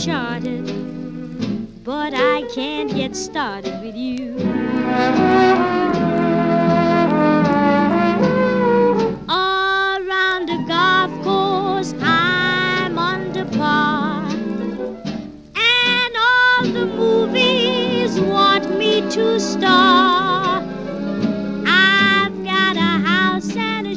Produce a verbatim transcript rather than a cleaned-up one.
charted, but I can't get started with you. Around the golf course I'm under par, and all the movies want me to star.